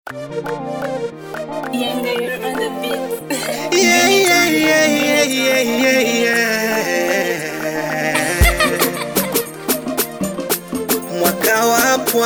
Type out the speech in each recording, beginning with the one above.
Younger, you're on the beat. Yeah. Mwaka wapwa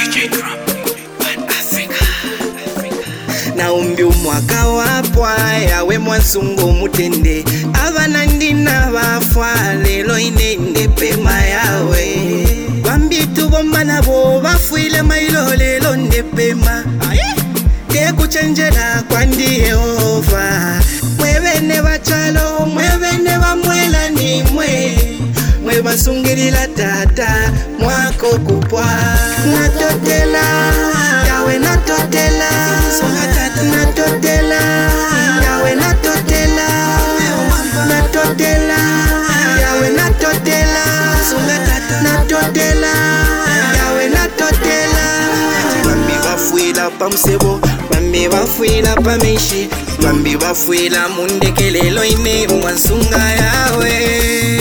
naumbi umwaka wapwa yawe mwansungu mutende abana ndina bafwa lelo inende pema yawe bambitu bomba nabo bafwile mailo lelo ndepema tekuchenjela kwandi Yehova mwebene bachalo mwebene bamwela nimwe mwe basungilila tata mwako kupwa natotela yawe natotela natotela yawe natotela natotela yawe natotela natotela yawe natotela bambi bafuila pamusebo bambi bafuila pameshi bambi bafuila mundekelelo ine mwansunga yawe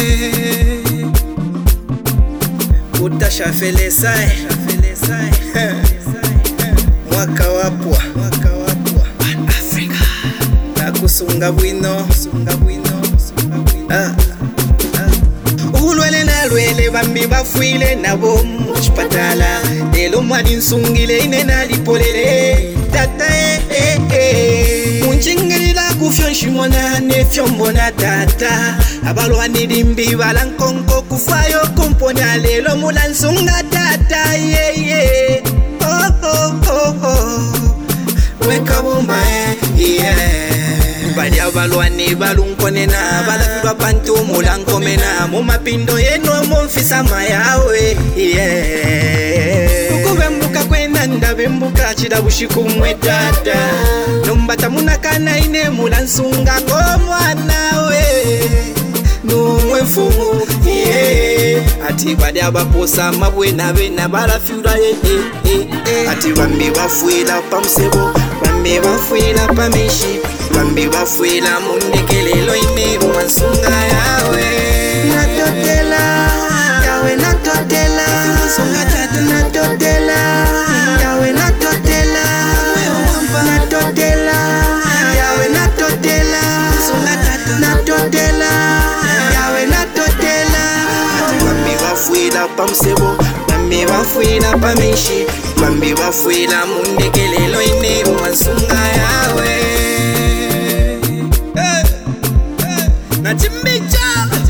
utashafelesai mwaka wapwa nakusunga bwino ulwele nalwele bambi bafuile nabo muchipatala lelo mwali nsungile ine nalipolele tata munchingilila kufyo nshimona nefyombona tata abalwanili balankonko kufayo komponya lelo mula nsunga tata weka bomba bali abalwani balunkonena balafilwa pantu mulankomena mumapindo yeno mumfisama yawe ukubembuka kwenanda bembuka chida bushiku mwe tata nombata munakana ine mulansunga komwanawe numwe mfumu ati bali abaposa mabwena bena balafilwa ati bambi bafuila pamusebo bambi bafuila pameshi bambi bafuila mundekelelo ine mwansunga yawe natotela yawe natotela natotela yawe natotela natotela yawe natotela natotela yawe natotela bambi bafuila pamusebo bambi bafuila pameshi bambi bafuila mundekelelo ine mwansunga yawe Nachimbicha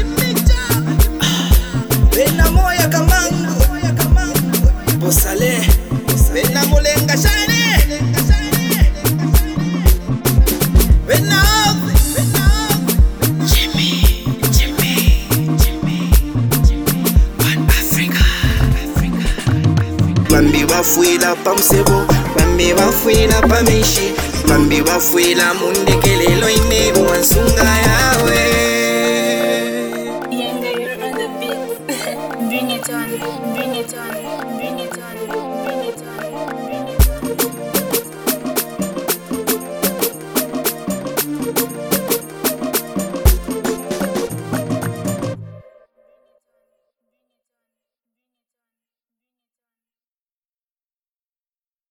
Bena moya kamangu Bosale Bena mulenga shane Bena Jimmy One Africa bambi bafuila pamusebo bambi bafuila pameshi bambi bafuila mundekelelo ine mwansunga yawe